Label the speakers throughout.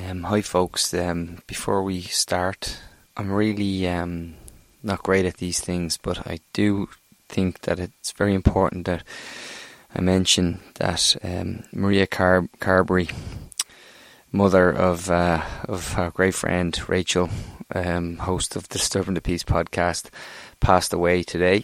Speaker 1: Hi folks, before we start, I'm really not great at these things, but I do think that it's very important that I mention that Maria Carberry, mother of our great friend Rachel, host of the Disturbing the Peace podcast, passed away today.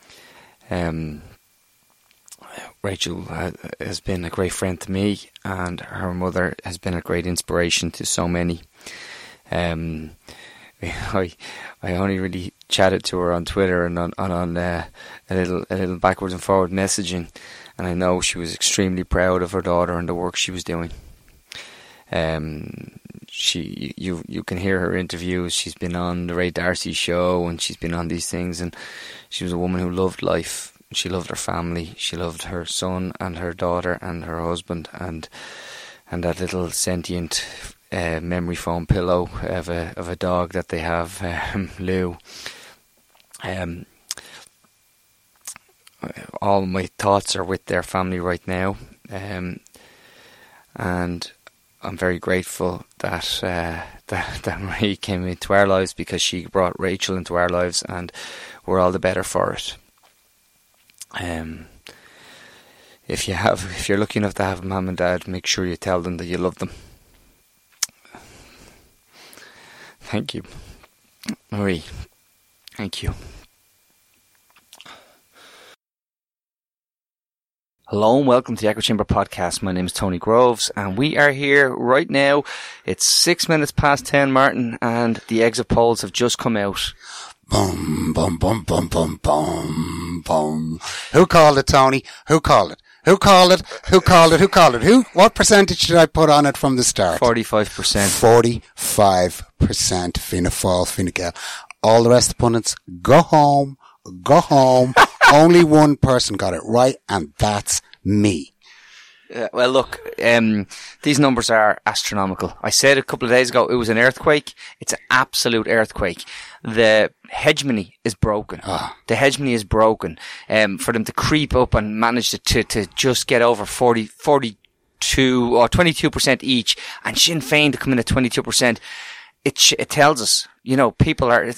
Speaker 1: Rachel has been a great friend to me, and her mother has been a great inspiration to so many. I only really chatted to her on Twitter and on a little backwards and forward messaging, and I know she was extremely proud of her daughter and the work she was doing. You can hear her interviews. She's been on the Ray Darcy show, and she's been on these things, and she was a woman who loved life. She loved her family. She loved her son and her daughter and her husband, and that little sentient memory foam pillow of a dog that they have, Lou. All my thoughts are with their family right now, and I'm very grateful that Marie came into our lives, because she brought Rachel into our lives, and we're all the better for it. If you're lucky enough to have a mum and dad, make sure you tell them that you love them. Thank you, Marie. Thank you. Hello and welcome to the Echo Chamber podcast. My name is Tony Groves, and we are here right now. It's 6 minutes past 10, Martin, and the exit polls have just come out.
Speaker 2: Boom, boom, boom, boom, boom, boom, boom. Who called it, Tony? Who called it? Who called it? Who called it? Who called it? Who? What percentage did I put on it from the start?
Speaker 1: 45%.
Speaker 2: 45% Fianna Fáil, Fine Gael. All the rest of the pundits, go home, go home. Only one person got it right, and that's me.
Speaker 1: Well, look, these numbers are astronomical. I said a couple of days ago it was an earthquake. It's an absolute earthquake. The hegemony is broken. The hegemony is broken. For them to creep up and manage to just get over 42 or 22% each, and Sinn Féin to come in at 22%, it tells us, people are,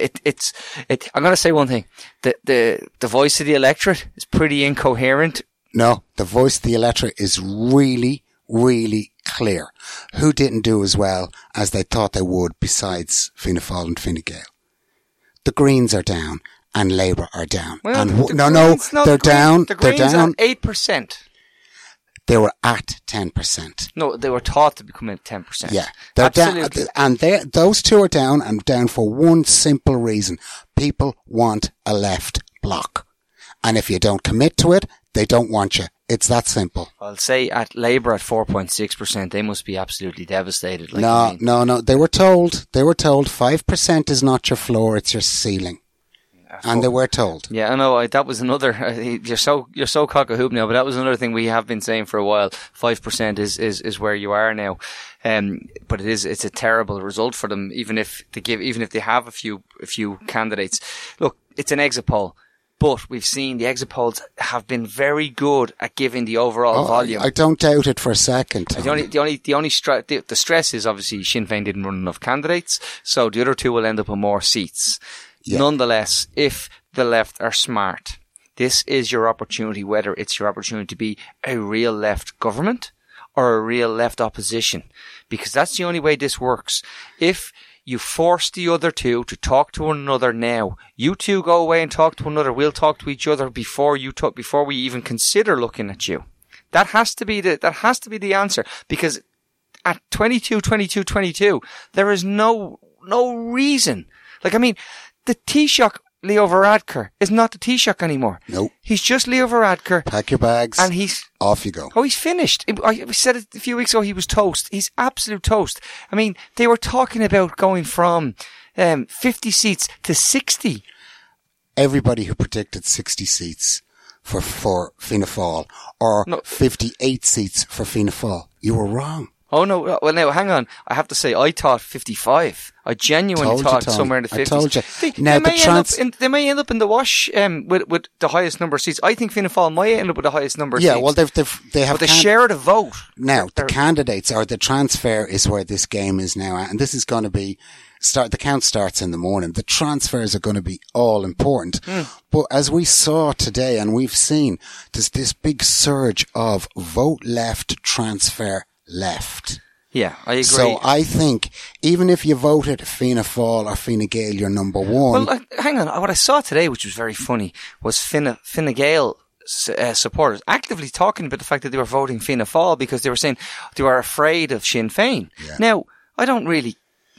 Speaker 1: I'm going to say one thing. The voice of the electorate is pretty incoherent.
Speaker 2: No, the voice of the electorate is really, really clear. Who didn't do as well as they thought they would besides Fianna Fáil and Fine Gael? The Greens are down and Labour are down.
Speaker 1: Well,
Speaker 2: and
Speaker 1: they're
Speaker 2: down.
Speaker 1: The Greens are 8%.
Speaker 2: They were at 10%.
Speaker 1: No, they were taught to become at 10%.
Speaker 2: Yeah, they're down, and those two are down, and down for one simple reason: people want a left bloc, and if you don't commit to it, they don't want you. It's that simple.
Speaker 1: I'll say at Labour at 4.6%, they must be absolutely devastated.
Speaker 2: No. They were told 5% is not your floor; it's your ceiling. And they were told.
Speaker 1: Yeah, I know. That was another. You're so cock a hoop now, but that was another thing we have been saying for a while. 5% is where you are now, but it's a terrible result for them. Even if they have a few candidates. Look, it's an exit poll, but we've seen the exit polls have been very good at giving the overall volume.
Speaker 2: I don't doubt it for a second.
Speaker 1: The stress is obviously Sinn Féin didn't run enough candidates, so the other two will end up with more seats. Yeah. Nonetheless, if the left are smart, this is your opportunity, whether it's your opportunity to be a real left government or a real left opposition, because that's the only way this works. If you force the other two to talk to one another now, you two go away and talk to one another, we'll talk to each other before we even consider looking at you. That has to be the answer, because at 22, there is no reason. The Taoiseach, Leo Varadkar, is not the Taoiseach anymore.
Speaker 2: Nope.
Speaker 1: He's just Leo Varadkar.
Speaker 2: Pack your bags.
Speaker 1: And
Speaker 2: off you go.
Speaker 1: Oh, he's finished. I said it a few weeks ago, he was toast. He's absolute toast. They were talking about going from 50 seats to 60.
Speaker 2: Everybody who predicted 60 seats for Fianna Fáil or 58 seats for Fianna Fáil, you were wrong.
Speaker 1: Oh no! Well, now hang on. I have to say, I thought 55. I genuinely thought somewhere in the 50s.
Speaker 2: I told you.
Speaker 1: They may end up in the wash with the highest number of seats. I think Fianna Fáil might end up with the highest number of seats.
Speaker 2: Yeah, well, they have.
Speaker 1: But they share the vote.
Speaker 2: Now, the candidates or the transfer is where this game is now at, and this is going to be. The count starts in the morning. The transfers are going to be all important. But as we saw today, and we've seen, there's this big surge of vote left, transfer left.
Speaker 1: Yeah, I agree.
Speaker 2: So I think even if you voted Fianna Fáil or Fine Gael, you're number one.
Speaker 1: Well, hang on. What I saw today, which was very funny, was Fine Gael supporters actively talking about the fact that they were voting Fianna Fáil because they were saying they were afraid of Sinn Féin. Yeah. Now, I don't really...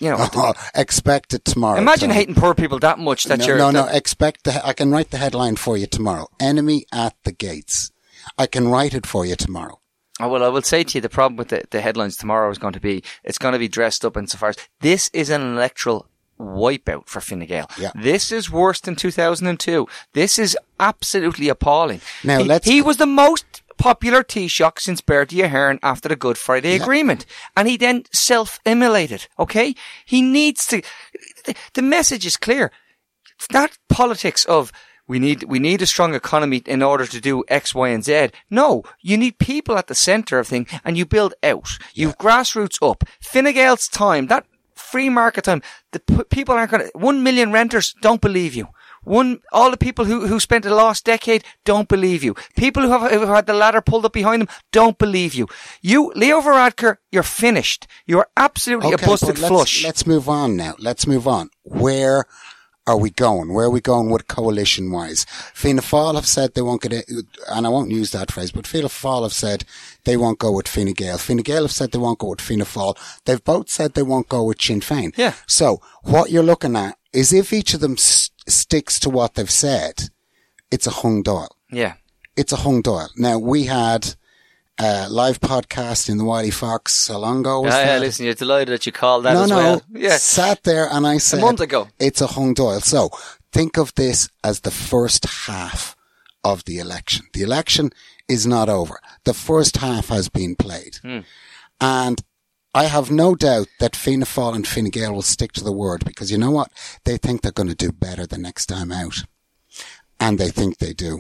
Speaker 2: expect it tomorrow.
Speaker 1: Imagine hating poor people that much that you're...
Speaker 2: No, expect I can write the headline for you tomorrow. Enemy at the gates. I can write it for you tomorrow.
Speaker 1: Oh, well, I will say to you, the problem with the headlines tomorrow is going to be, it's going to be dressed up insofar as this is an electoral wipeout for Fine Gael.
Speaker 2: Yeah.
Speaker 1: This is worse than 2002. This is absolutely appalling.
Speaker 2: Now,
Speaker 1: he was the most popular Taoiseach since Bertie Ahern after the Good Friday Agreement. And he then self-immolated, okay? He needs to... The message is clear. It's not politics of... We need a strong economy in order to do X, Y, and Z. No, you need people at the centre of things, and you build out. You grassroots up. Fine Gael's time, that free market time, the people aren't going to... 1 million renters don't believe you. All the people who spent the last decade don't believe you. People who have had the ladder pulled up behind them don't believe you. You, Leo Varadkar, you're finished. You're absolutely a busted flush.
Speaker 2: Let's move on now. Let's move on. Where are we going? Where are we going with coalition-wise? Fianna Fáil have said they won't get it, and I won't use that phrase, but Fianna Fáil have said they won't go with Fine Gael. Fine Gael have said they won't go with Fianna Fáil. They've both said they won't go with Sinn Féin.
Speaker 1: Yeah.
Speaker 2: So, what you're looking at is if each of them sticks to what they've said, it's a hung Dáil.
Speaker 1: Yeah.
Speaker 2: It's a hung Dáil. Now, we had a live podcast in the Wiley Fox so long ago.
Speaker 1: Listen, you're delighted that you called that as well. Yeah.
Speaker 2: Sat there and I said,
Speaker 1: a month ago,
Speaker 2: it's a hung Dáil. So, think of this as the first half of the election. The election is not over. The first half has been played. And I have no doubt that Fianna Fáil and Fine Gael will stick to the word because you know what? They think they're going to do better the next time out. And they think they do.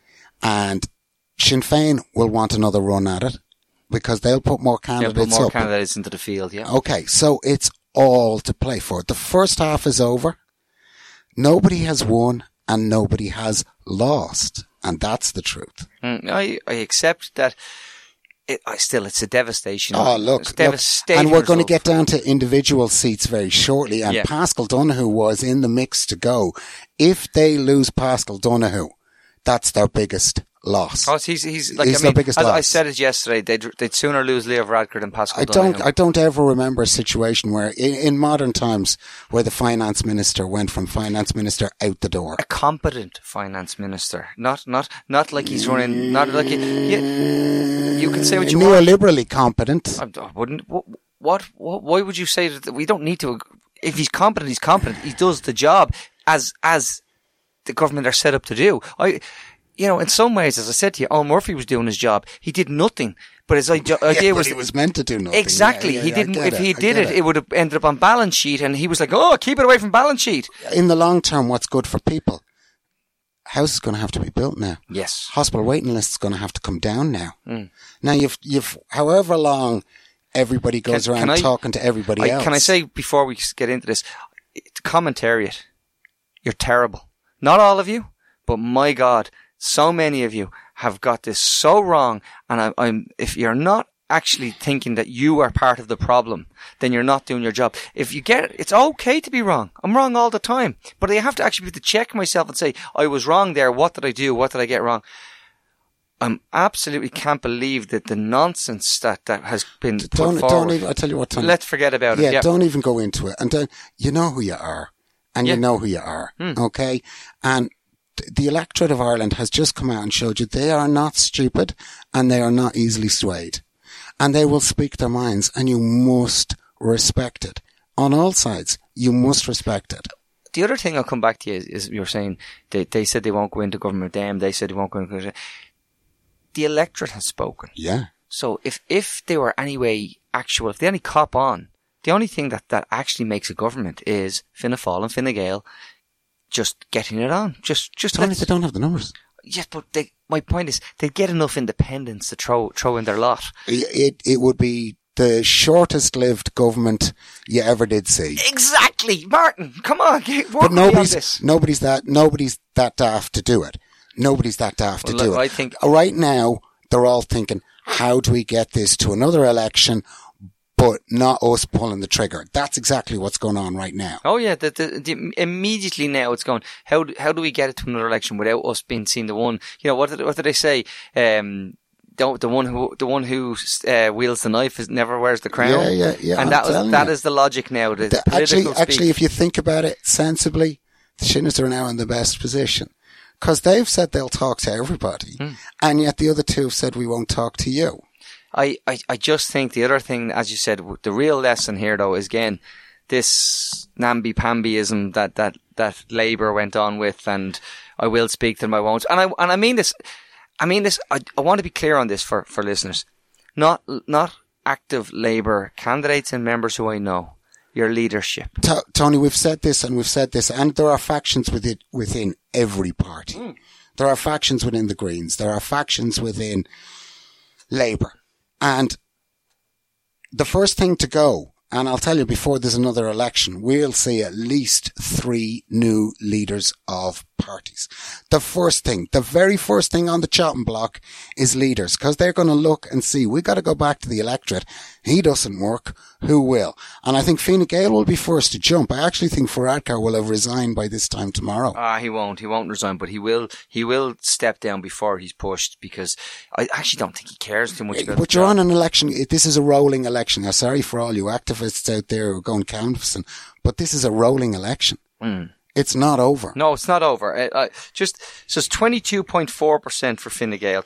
Speaker 2: And Sinn Féin will want another run at it because they'll put more candidates up.
Speaker 1: Candidates into the field, yeah.
Speaker 2: Okay, so it's all to play for. The first half is over. Nobody has won and nobody has lost. And that's the truth.
Speaker 1: I accept that. It's a devastation.
Speaker 2: Oh, look. And we're going to get down to individual seats very shortly. And Paschal Donohoe was in the mix to go. If they lose Paschal Donohoe, that's their biggest loss.
Speaker 1: Oh, he's like, their biggest loss. I said it yesterday, they'd sooner lose Leo Varadkar than Paschal Donohoe.
Speaker 2: I don't ever remember a situation where, in modern times, where the finance minister went from finance minister out the door.
Speaker 1: A competent finance minister. Not like he's running, not like you can say what you want.
Speaker 2: Neoliberally competent.
Speaker 1: I wouldn't, why would you say that we don't need to, if he's competent, he's competent. He does the job as the government are set up to do. In some ways, as I said to you, Owen Murphy was doing his job. He did nothing, but his idea was...
Speaker 2: he was meant to do nothing.
Speaker 1: Exactly. He didn't. If he did it would have ended up on balance sheet, and he was like, "Oh, keep it away from balance sheet."
Speaker 2: In the long term, what's good for people? House is going to have to be built now.
Speaker 1: Yes.
Speaker 2: Hospital waiting list is going to have to come down now. Now you've however long everybody goes around talking to everybody else.
Speaker 1: Can I say before we get into this, commentariat, you're terrible. Not all of you, but my God. So many of you have got this so wrong, and if you're not actually thinking that you are part of the problem, then you're not doing your job. If you get it, it's okay to be wrong. I'm wrong all the time, but I have to actually be able to check myself and say, I was wrong there. What did I do? What did I get wrong? I absolutely can't believe that the nonsense that has been put forward.
Speaker 2: Don't even, I tell you what, Tony.
Speaker 1: Let's forget about it.
Speaker 2: Yeah, don't even go into it. And you know who you are, and you know who you are. Okay, and the electorate of Ireland has just come out and showed you they are not stupid and they are not easily swayed. And they will speak their minds, and you must respect it. On all sides, you must respect it.
Speaker 1: The other thing I'll come back to you is you're saying they said they won't go into government with them, they said they won't go into government. The electorate has spoken.
Speaker 2: Yeah.
Speaker 1: So if they were anyway actual, if they only cop on, the only thing that actually makes a government is Fianna Fáil and Fine Gael just getting it on. Just
Speaker 2: Tony, they don't have the numbers.
Speaker 1: Yes, but my point is they get enough independence to throw in their lot.
Speaker 2: It would be the shortest lived government you ever did see.
Speaker 1: Exactly, Martin. Come on,
Speaker 2: but nobody's that daft to do it. Nobody's that daft to do it.
Speaker 1: I think
Speaker 2: right now they're all thinking, how do we get this to another election, but not us pulling the trigger? That's exactly what's going on right now.
Speaker 1: Oh yeah, immediately now it's going, how do we get it to another election without us being seen the one? You know, what did they say? The one who wields the knife never wears the crown.
Speaker 2: Yeah.
Speaker 1: And that is the logic now.
Speaker 2: Actually, if you think about it sensibly, the Shinners are now in the best position. Because they've said they'll talk to everybody, and yet the other two have said we won't talk to you.
Speaker 1: I just think the other thing, as you said, the real lesson here though is again this namby-pambyism that Labour went on with, and I will speak to them, I won't. And I mean this. I want to be clear on this for listeners. Not active Labour candidates and members who I know. Your leadership.
Speaker 2: Tony, we've said this, and there are factions within every party. There are factions within the Greens. There are factions within Labour. And the first thing to go, and I'll tell you before there's another election, we'll see at least 3 new leaders of parties. The very first thing on the chopping block is leaders, because they're going to look and see, we got to go back to the electorate. He doesn't work. Who will? And I think Fine Gael will be first to jump. I actually think Varadkar will have resigned by this time tomorrow.
Speaker 1: He won't resign, but he will step down before he's pushed, because I actually don't think he cares too much about
Speaker 2: But you're on an election. This is a rolling election. I'm sorry for all you activists out there who are going canvassing, but this is a rolling election. It's not over.
Speaker 1: No, it's not over. So it's 22.4% for Fine Gael,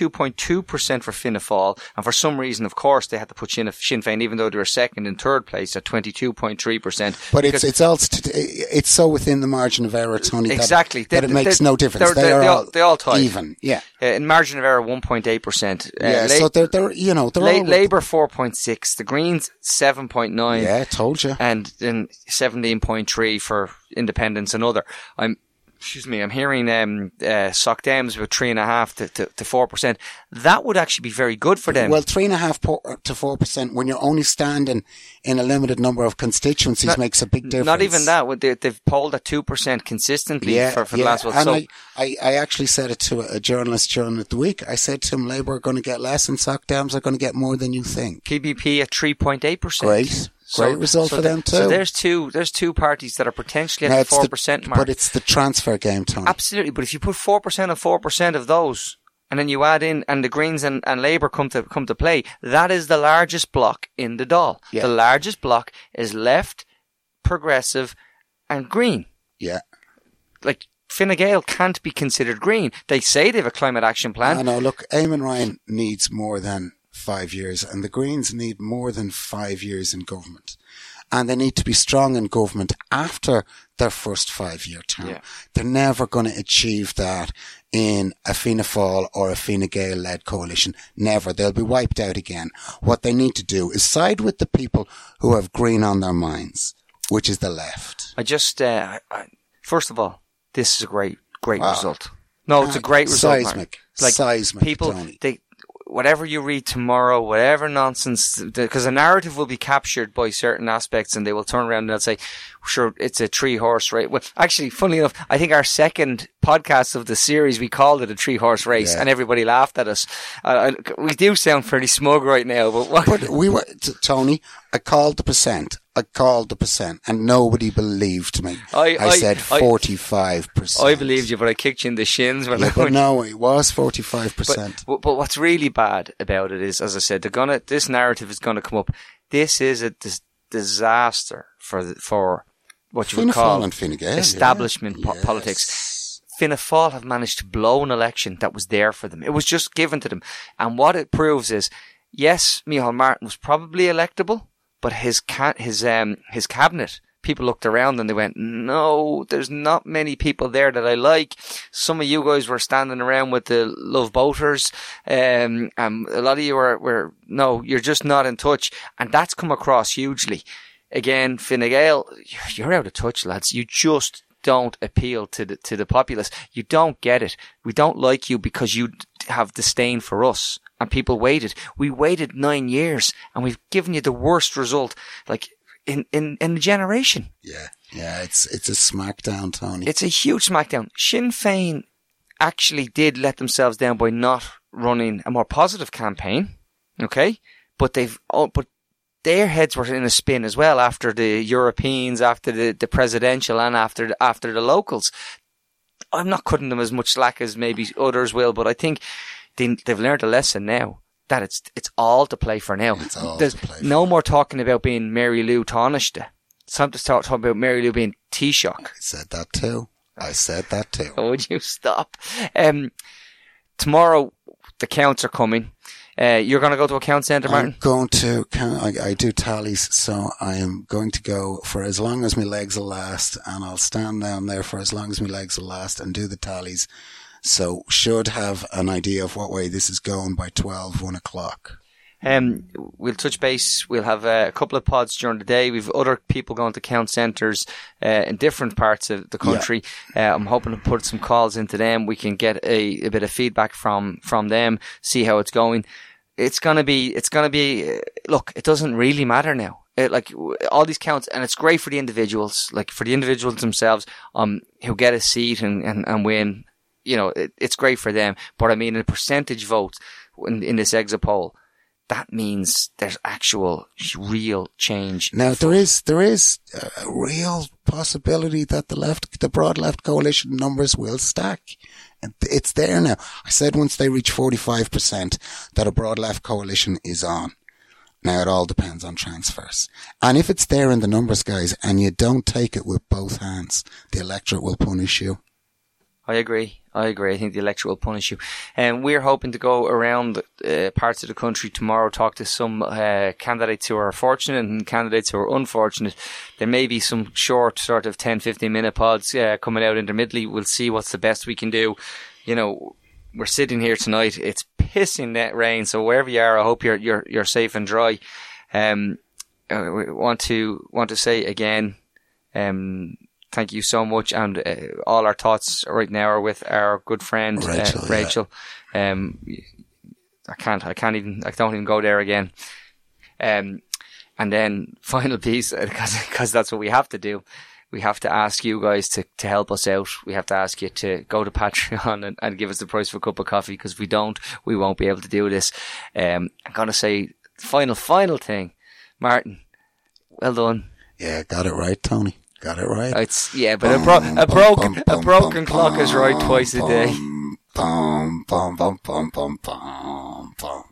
Speaker 1: 22.2% for Fianna Fáil, and for some reason, of course, they had to put Sinn Féin, even though they were second and third place, at 22.3%.
Speaker 2: But it's so within the margin of error, Tony.
Speaker 1: Exactly.
Speaker 2: That it makes no difference. They all
Speaker 1: tied.
Speaker 2: Even. Yeah.
Speaker 1: In margin of error, 1.8%.
Speaker 2: So they're
Speaker 1: Labour 4.6, the Greens 7.9.
Speaker 2: Yeah, told you.
Speaker 1: And then 17.3 for Independence and other. I'm hearing Soc Dems with 3.5% to 4%. That would actually be very good for them.
Speaker 2: Well, 3.5% to 4% when you're only standing in a limited number of constituencies makes a big difference.
Speaker 1: Not even that. They've polled at 2% consistently for the last one.
Speaker 2: And I actually said it to a journalist during the week. I said to him, Labour are going to get less and Soc Dems are going to get more than you think.
Speaker 1: PBP at 3.8%.
Speaker 2: Great result for them too.
Speaker 1: So there's two parties that are potentially at the 4% mark.
Speaker 2: But it's the transfer game, Tony.
Speaker 1: Absolutely. But if you put 4% and 4% of those, and then you add in, and the Greens and Labour come to play, that is the largest block in the Dáil. Yeah. The largest block is Left, Progressive, and Green.
Speaker 2: Yeah.
Speaker 1: Like, Fine Gael can't be considered Green. They say they have a climate action plan.
Speaker 2: I know. Look, Eamon Ryan needs more than 5 years, and the Greens need more than 5 years in government. And they need to be strong in government after their first 5-year term. Yeah. They're never going to achieve that in a Fianna Fáil or a Fine Gael-led coalition. Never. They'll be wiped out again. What they need to do is side with the people who have green on their minds, which is the left.
Speaker 1: First of all, this is a great result. No, it's a great result.
Speaker 2: Seismic,
Speaker 1: people,
Speaker 2: Tony.
Speaker 1: Whatever you read tomorrow, whatever nonsense, because a narrative will be captured by certain aspects and they will turn around and they'll say, sure, it's a 3-horse race. Well, actually, funnily enough, I think our second podcast of the series, we called it a 3-horse race and everybody laughed at us. We do sound pretty smug right now, but
Speaker 2: we were, Tony, I called the percent, and nobody believed me. I said 45%.
Speaker 1: I believed you, but I kicked you in the shins when
Speaker 2: No, it was 45%.
Speaker 1: But what's really bad about it is, as I said, this narrative is gonna come up. This is a disaster for what you would call establishment politics. Fianna Fáil have managed to blow an election that was there for them. It was just given to them, and what it proves is, yes, Micheál Martin was probably electable, but his cabinet people looked around and they went, no, there's not many people there that I like. Some of you guys were standing around with the Love Boaters. A lot of you were, no, you're just not in touch. And that's come across hugely. Again, Fine Gael, you're out of touch, lads. You just don't appeal to the populace. You don't get it. We don't like you because you have disdain for us. And people waited. We waited 9 years, and we've given you the worst result, like, in a generation.
Speaker 2: Yeah, it's a smackdown, Tony.
Speaker 1: It's a huge smackdown. Sinn Féin actually did let themselves down by not running a more positive campaign, okay? But their heads were in a spin as well after the Europeans, after the presidential, and after the locals. I'm not cutting them as much slack as maybe others will, but I think they've learned a lesson now that it's all to play for now. There's no more talking about being Mary Lou Taoiseach. It's time to start talking about Mary Lou being Taoiseach.
Speaker 2: I said that too.
Speaker 1: Oh, would you stop? Tomorrow, the counts are coming. You're going to go to a count centre, Martin?
Speaker 2: I'm going to I do tallies, so I am going to go for as long as my legs will last, and I'll stand down there for as long as my legs will last and do the tallies. So should have an idea of what way this is going by 1 o'clock.
Speaker 1: We'll touch base. We'll have a couple of pods during the day. We've other people going to count centres in different parts of the country. Yeah. I'm hoping to put some calls into them. We can get a bit of feedback from them, see how it's going. It's gonna be. Look, it doesn't really matter now. Like all these counts, and it's great for the individuals, like for the individuals themselves, who get a seat and win. You know, it's great for them. But I mean, in percentage votes in this exit poll, that means there's actual real change.
Speaker 2: Now there is a real possibility that the broad left coalition numbers will stack. And it's there now. I said once they reach 45% that a broad left coalition is on. Now it all depends on transfers. And if it's there in the numbers, guys, and you don't take it with both hands, the electorate will punish you.
Speaker 1: I agree. I think the electorate will punish you. And we're hoping to go around parts of the country tomorrow, talk to some candidates who are fortunate and candidates who are unfortunate. There may be some short sort of 10-15 minute pods coming out intermittently. We'll see what's the best we can do. You know, we're sitting here tonight. It's pissing that rain, so wherever you are, I hope you're safe and dry. We want to say again, thank you so much, and all our thoughts right now are with our good friend Rachel. Yeah. I don't even go there again. And then final piece, because that's what we have to do. We have to ask you guys to help us out. We have to ask you to go to Patreon and give us the price for a cup of coffee, because if we don't, we won't be able to do this. I'm going to say final thing. Martin, well done.
Speaker 2: Yeah, got it right, Tony. Got it right.
Speaker 1: But a broken clock is right twice a day.